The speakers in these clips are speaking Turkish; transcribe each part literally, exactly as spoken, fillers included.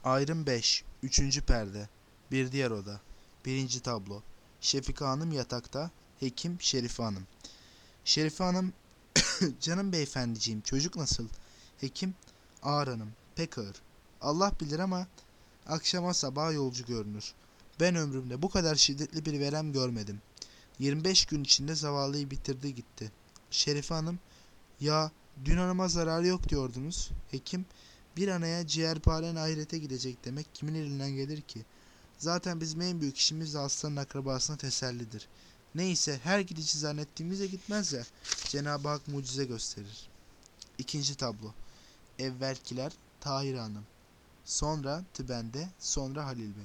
Ayrım beş. Üçüncü perde. Bir diğer oda. Birinci tablo. Şefika Hanım yatakta. Hekim Şerife Hanım. Şerife Hanım, canım beyefendiciğim, çocuk nasıl? Hekim, ağır hanım, pek ağır. Allah bilir ama akşama sabaha yolcu görünür. Ben ömrümde bu kadar şiddetli bir verem görmedim. yirmi beş gün içinde zavallıyı bitirdi gitti. Şerife Hanım, ya dün hanıma zararı yok diyordunuz. Hekim, bir anaya ciğerparen ahirete gidecek demek kimin elinden gelir ki? Zaten bizim en büyük işimiz de hastanın akrabasına tesellidir. Neyse, her gidici zannettiğimizde gitmez ya, Cenab-ı Hak mucize gösterir. İkinci tablo. Evvelkiler Tahir Hanım. Sonra Tübende, sonra Halil Bey.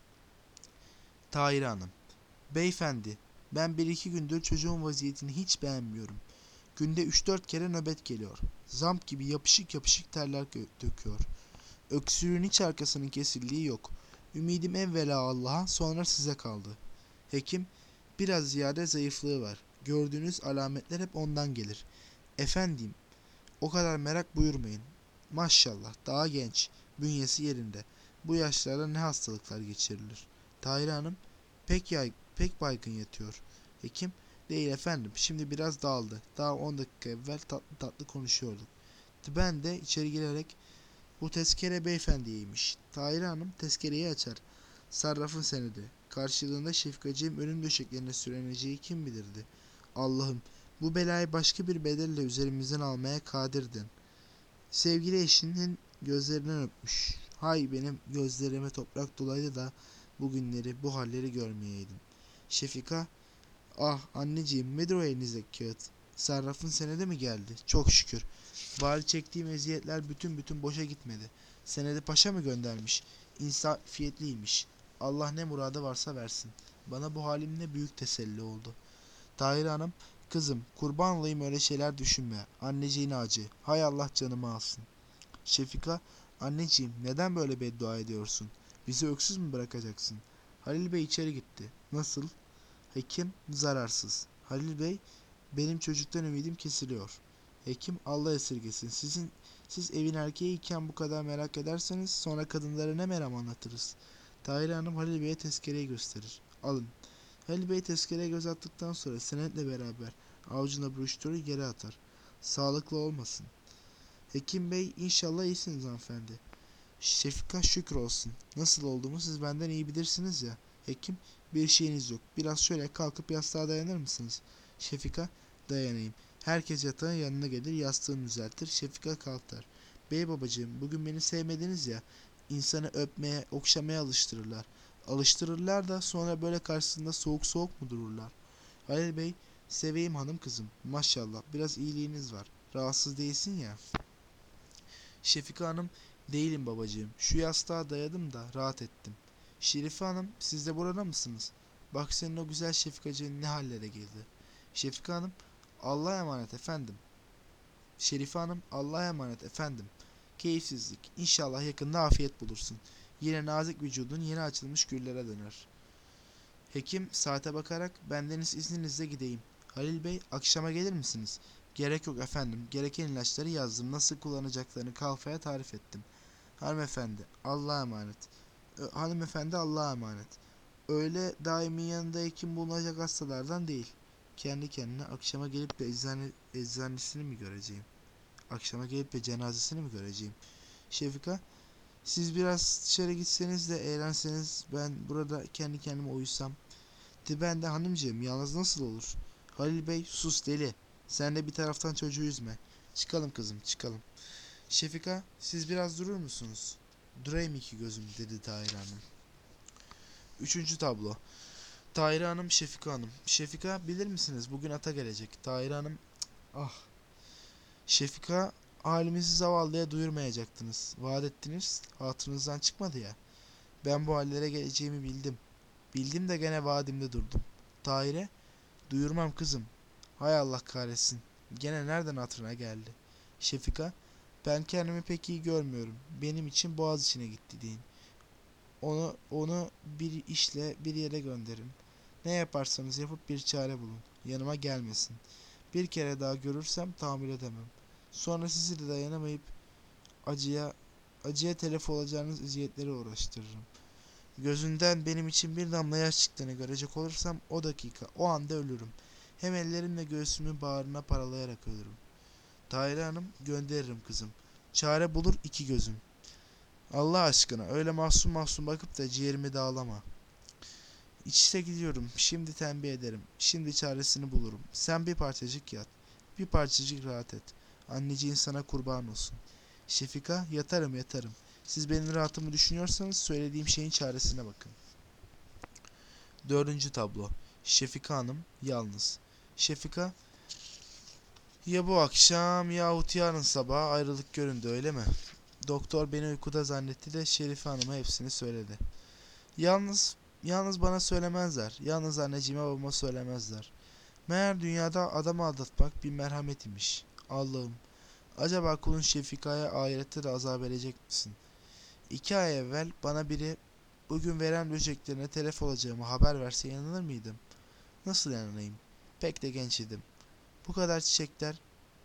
Tahir Hanım. Beyefendi, ben bir iki gündür çocuğun vaziyetini hiç beğenmiyorum. Günde üç dört kere nöbet geliyor. Zamp gibi yapışık yapışık terler döküyor. Öksürüğün hiç arkasının kesildiği yok. Ümidim evvela Allah'a, sonra size kaldı. Hekim, biraz ziyade zayıflığı var. Gördüğünüz alametler hep ondan gelir. Efendim, o kadar merak buyurmayın. Maşallah, daha genç, bünyesi yerinde. Bu yaşlarda ne hastalıklar geçirilir. Tahir Hanım, pek yay, pek baygın yatıyor. Hekim, değil efendim, şimdi biraz dağıldı. Daha on dakika evvel tatlı tatlı konuşuyorduk. Ben de içeri girerek, bu tezkere beyefendiyeymiş. Tahir Hanım tezkereyi açar. Sarrafın senedi. Karşılığında Şefkacığım ölüm döşeklerine sürüneceği kim bilirdi. Allah'ım, bu belayı başka bir bedelle üzerimizden almaya kadirdin. Sevgili eşinin gözlerinden öpmüş. Hay benim gözlerime toprak dolaydı da bu günleri, bu halleri görmeyeydim. Şefika, ah anneciğim, nedir o elinizdeki kağıt? Sarrafın senedi mi geldi? Çok şükür. Bari çektiğim eziyetler bütün bütün boşa gitmedi. Senedi paşa mı göndermiş? İnsafiyetliymiş. Allah ne muradı varsa versin. Bana bu halimle büyük teselli oldu. Tahir Hanım, kızım kurban olayım öyle şeyler düşünme. Anneciğin acı. Hay Allah canımı alsın. Şefika, anneciğim neden böyle beddua ediyorsun? Bizi öksüz mü bırakacaksın? Halil Bey içeri gitti. Nasıl? Hekim, zararsız. Halil Bey, benim çocuktan ümidim kesiliyor. Hekim, Allah esirgesin. Sizin siz evin erkeğiyken bu kadar merak ederseniz sonra kadınlara ne meram anlatırız. Tahir Hanım Halil Bey'e tezkereyi gösterir. Alın. Halil Bey tezkereye göz attıktan sonra senetle beraber avucuna broşürü yere atar. Sağlıklı olmasın. Hekim Bey, inşallah iyisiniz hanımefendi. Şefika, şükür olsun. Nasıl olduğumu siz benden iyi bilirsiniz ya. Hekim, bir şeyiniz yok. Biraz şöyle kalkıp yastığa dayanır mısınız? Şefika, dayanayım. Herkes yatağın yanına gelir, yastığını düzeltir. Şefika kalkar. Bey babacığım, bugün beni sevmediniz ya. İnsanı öpmeye, okşamaya alıştırırlar. Alıştırırlar da sonra böyle karşısında soğuk soğuk mu dururlar? Halil Bey, seveyim hanım kızım. Maşallah, biraz iyiliğiniz var. Rahatsız değilsin ya. Şefika Hanım, değilim babacığım. Şu yastığa dayadım da rahat ettim. Şerife Hanım, siz de burada mısınız? Bak senin o güzel Şefikacığın ne hallere geldi. Şefika Hanım, Allah'a emanet efendim. Şerife Hanım, Allah'a emanet efendim. Keyifsizlik. İnşallah yakında afiyet bulursun. Yine nazik vücudun yeni açılmış güllere döner. Hekim saate bakarak, bendeniz izninizle gideyim. Halil Bey, akşama gelir misiniz? Gerek yok efendim. Gereken ilaçları yazdım. Nasıl kullanacaklarını kalfaya tarif ettim. Hanımefendi, Allah'a emanet. Ö, hanımefendi Allah'a emanet. Öyle daimin yanında hekim bulunacak hastalardan değil. Kendi kendine akşama gelip de eczane, eczanesini mi göreceğim? Akşama gelip de cenazesini mi göreceğim? Şefika, siz biraz dışarı gitseniz de eğlenseniz, ben burada kendi kendime uyusam. De ben de hanımcığım, yalnız nasıl olur? Halil Bey, sus deli. Sen de bir taraftan çocuğu üzme. Çıkalım kızım, çıkalım. Şefika, siz biraz durur musunuz? Durayım iki gözüm, dedi Tahir Hanım. Üçüncü tablo. Tahir Hanım, Şefika Hanım. Şefika, bilir misiniz bugün ata gelecek. Tahir Hanım, ah. Şefika, halimizi zavallıya duyurmayacaktınız. Vaat ettiniz, hatırınızdan çıkmadı ya. Ben bu hallere geleceğimi bildim. Bildim de gene vaadimde durdum. Tahir'e, duyurmam kızım. Hay Allah kahretsin. Gene nereden hatırına geldi? Şefika, ben kendimi pek iyi görmüyorum. Benim için boğaz içine gitti deyin. Onu, onu bir işle bir yere gönderin. Ne yaparsanız yapıp bir çare bulun. Yanıma gelmesin. Bir kere daha görürsem tahammül edemem. Sonra sizi de dayanamayıp acıya acıya telef olacağınız eziyetleri uğraştırırım. Gözünden benim için bir damla yaş çıktığını görecek olursam o dakika, o anda ölürüm. Hem ellerimle göğsümü bağrına paralayarak ölürüm. Tahire Hanım, gönderirim kızım. Çare bulur iki gözüm. Allah aşkına öyle mahzun mahzun bakıp da ciğerimi dağlama. İçişe gidiyorum. Şimdi tembih ederim. Şimdi çaresini bulurum. Sen bir parçacık yat. Bir parçacık rahat et. Anneciğin sana kurban olsun. Şefika, yatarım yatarım. Siz benim rahatımı düşünüyorsanız söylediğim şeyin çaresine bakın. Dördüncü tablo. Şefika Hanım yalnız. Şefika, ya bu akşam yahut yarın sabah ayrılık göründü, öyle mi? Doktor beni uykuda zannetti de Şerife Hanım'a hepsini söyledi. Yalnız, yalnız bana söylemezler. Yalnız anneciğime babama söylemezler. Meğer dünyada adamı aldatmak bir merhamet imiş. Allah'ım, acaba kulun Şefika'ya ahirette de azap verecek misin? İki ay evvel bana biri bugün veren böceklerine telef olacağımı haber verse inanır mıydım? Nasıl inanayım? Pek de genç idim. Bu kadar çiçekler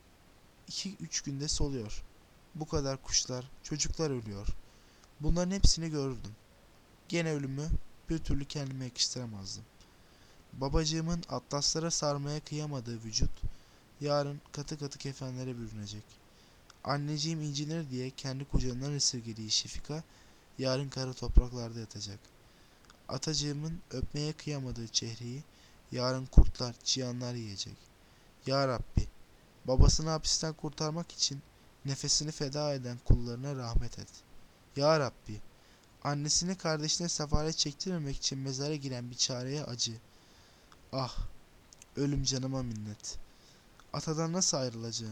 iki üç günde soluyor. Bu kadar kuşlar, çocuklar ölüyor. Bunların hepsini gördüm. Gene ölümü bir türlü kendime yakıştıramazdım. Babacığımın atlaslara sarmaya kıyamadığı vücut, yarın katı katı kefenlere bürünecek. Anneciğim incinir diye kendi kucağından esirgediği Şefika, yarın kara topraklarda yatacak. Atacığımın öpmeye kıyamadığı çehreyi, yarın kurtlar, çıyanlar yiyecek. Ya Rabbi, babasını hapisten kurtarmak için nefesini feda eden kullarına rahmet et. Ya Rabbi, annesini kardeşine sefalet çektirmemek için mezara giren bir çareye acı. Ah, ölüm canıma minnet. Atadan nasıl ayrılacağım?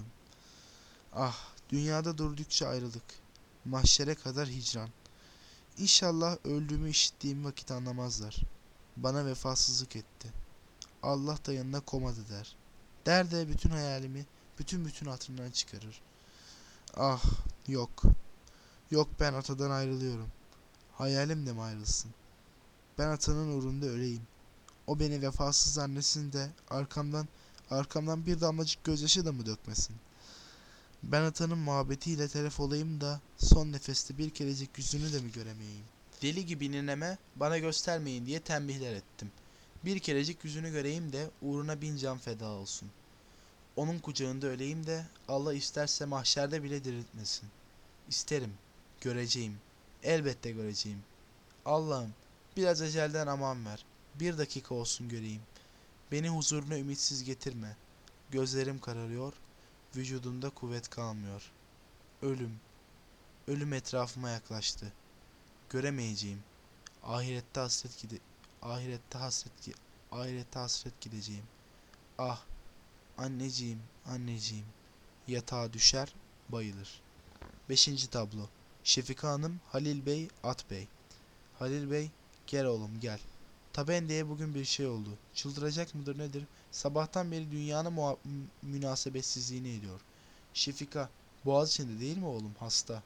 Ah, dünyada durdukça ayrılık. Mahşere kadar hicran. İnşallah öldüğümü işittiğim vakit anlamazlar. Bana vefasızlık etti. Allah da yanına komadı der. Der de bütün hayalimi, bütün bütün hatırından çıkarır. Ah, yok. Yok, ben atadan ayrılıyorum. Hayalim de mi ayrılsın? Ben atanın uğrunda öleyim. O beni vefasız zannesin de arkamdan, arkamdan bir damlacık gözyaşı da mı dökmesin? Ben atanın muhabbetiyle telef olayım da son nefeste bir kerecik yüzünü de mi göremeyeyim? Deli gibi nineme bana göstermeyin diye tembihler ettim. Bir kerecik yüzünü göreyim de uğruna bin can feda olsun. Onun kucağında öleyim de Allah isterse mahşerde bile diriltmesin. İsterim, göreceğim, elbette göreceğim. Allah'ım, biraz ecelden aman ver, bir dakika olsun göreyim. Beni huzuruna ümitsiz getirme. Gözlerim kararıyor, vücudumda kuvvet kalmıyor. Ölüm, ölüm etrafıma yaklaştı. Göremeyeceğim. Ahirette hasret gide ahirette hasret gi ahirette hasret gideceğim. Ah, anneciğim, anneciğim. Yatağa düşer, bayılır. Beşinci tablo. Şefika Hanım, Halil Bey, At Bey. Halil Bey, gel oğlum gel. Tabende'ye bugün bir şey oldu. Çıldıracak mıdır nedir? Sabahtan beri dünyanın münasebetsizliğini ediyor. Şefika, boğaz içinde değil mi oğlum? Hasta.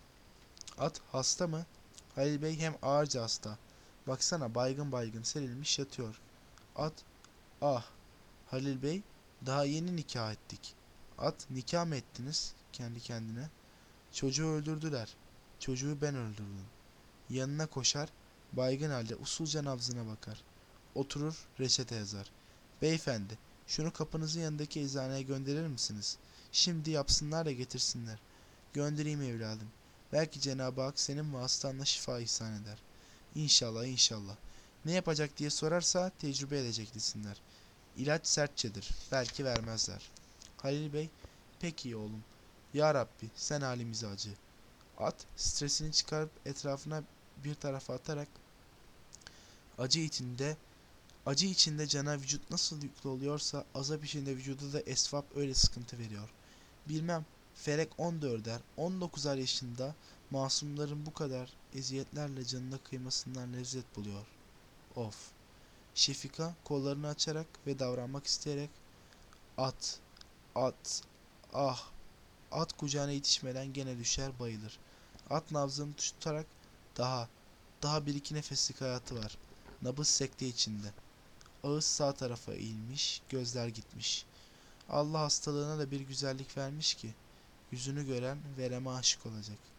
At, hasta mı? Halil Bey, hem ağırca hasta. Baksana, baygın baygın serilmiş yatıyor. At, ah. Halil Bey, daha yeni nikah ettik. At, nikah mı ettiniz? Kendi kendine. Çocuğu öldürdüler. Çocuğu ben öldürdüm. Yanına koşar, baygın halde usulca nabzına bakar. Oturur, reçete yazar. Beyefendi, şunu kapınızın yanındaki eczaneye gönderir misiniz? Şimdi yapsınlar da getirsinler. Göndereyim evladım. Belki Cenab-ı Hak senin vasıtanla şifa ihsan eder. İnşallah, inşallah. Ne yapacak diye sorarsa tecrübe edecek desinler. İlaç sertçedir. Belki vermezler. Halil Bey, peki oğlum. Ya Rabbi, sen halimize acı. At, stresini çıkarıp etrafına bir tarafa atarak acı içinde acı içinde cana vücut nasıl yüklü oluyorsa azap içinde vücuda da esvap öyle sıkıntı veriyor. Bilmem, felek on dörder on dokuzar yaşında masumların bu kadar eziyetlerle canına kıymasından lezzet buluyor. Of. Şefika kollarını açarak ve davranmak isteyerek at, at, ah, at kucağına yetişmeden gene düşer bayılır. At nabzını tutarak daha, daha bir iki nefeslik hayatı var. Nabız sekte içinde. Ağız sağ tarafa eğilmiş, gözler gitmiş. Allah hastalığına da bir güzellik vermiş ki, yüzünü gören vereme aşık olacak.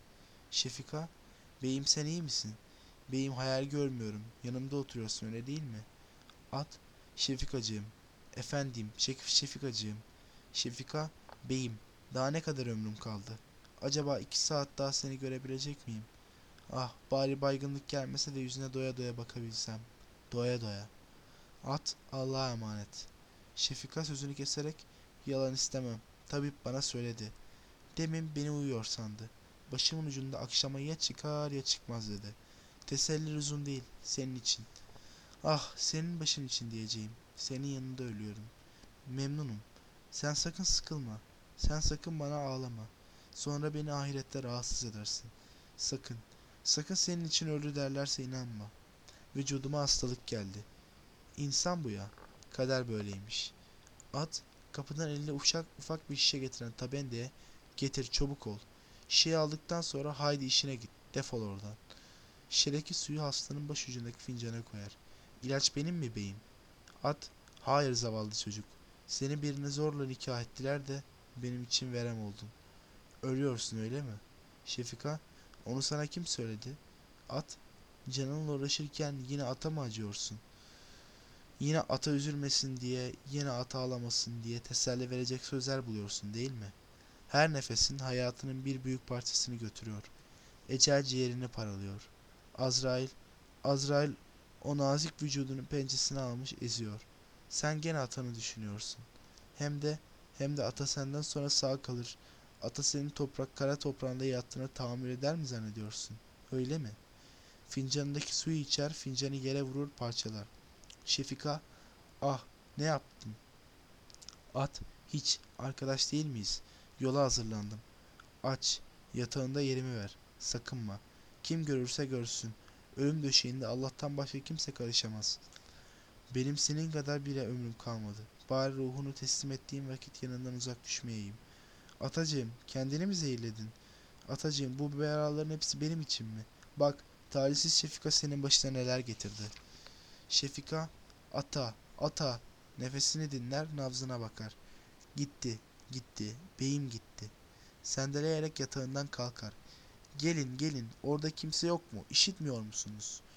Şefika, beyim sen iyi misin? Beyim hayal görmüyorum. Yanımda oturuyorsun öyle değil mi? At, Şefikacığım. Efendim, Şef Şefikacığım. Şefika, beyim, daha ne kadar ömrüm kaldı? Acaba iki saat daha seni görebilecek miyim? Ah, bari baygınlık gelmese de yüzüne doya doya bakabilsem. Doya doya. At, Allah'a emanet. Şefika sözünü keserek, yalan istemem. Tabip bana söyledi. Demin beni uyuyor sandı. Başımın ucunda akşama ya çıkar ya çıkmaz dedi. Teselli uzun değil, senin için. Ah, senin başın için diyeceğim. Senin yanında ölüyorum. Memnunum. Sen sakın sıkılma. Sen sakın bana ağlama. Sonra beni ahirette rahatsız edersin. Sakın. Sakın senin için öldü derlerse inanma. Vücuduma hastalık geldi. İnsan bu ya. Kader böyleymiş. At, kapıdan eline ufak ufak bir şişe getiren tabendeye getir çabuk ol. Şişeyi aldıktan sonra haydi işine git. Defol oradan. Şişedeki suyu hastanın başucundaki fincana koyar. İlaç benim mi beyim? At, hayır zavallı çocuk. Seni birine zorla nikah ettiler de benim için verem oldun. Ölüyorsun öyle mi? Şefika, onu sana kim söyledi? At, canınla uğraşırken yine ata mı acıyorsun? Yine ata üzülmesin diye, yine ata ağlamasın diye teselli verecek sözler buluyorsun değil mi? Her nefesin hayatının bir büyük parçasını götürüyor. Ecel ciğerini paralıyor. Azrail, Azrail o nazik vücudunun pençesine almış eziyor. Sen gene atanı düşünüyorsun. Hem de, hem de ata senden sonra sağ kalır. Ata senin toprak kara toprağında yattığına tahammül eder mi zannediyorsun? Öyle mi? Fincanındaki suyu içer, fincanı yere vurur parçalar. Şefika, ah ne yaptın? At, hiç, arkadaş değil miyiz? Yola hazırlandım. Aç, yatağında yerimi ver. Sakınma. Kim görürse görsün. Ölüm döşeğinde Allah'tan başka kimse karışamaz. Benim senin kadar bile ömrüm kalmadı. Bari ruhunu teslim ettiğim vakit yanından uzak düşmeyeyim. Atacığım, kendini mi zehirledin? Atacığım, bu belaların hepsi benim için mi? Bak, talihsiz Şefika senin başına neler getirdi. Şefika, ata, ata. Nefesini dinler, nabzına bakar. Gitti, gitti, beyim gitti. Sendeleyerek yatağından kalkar. Gelin, gelin, orada kimse yok mu? İşitmiyor musunuz?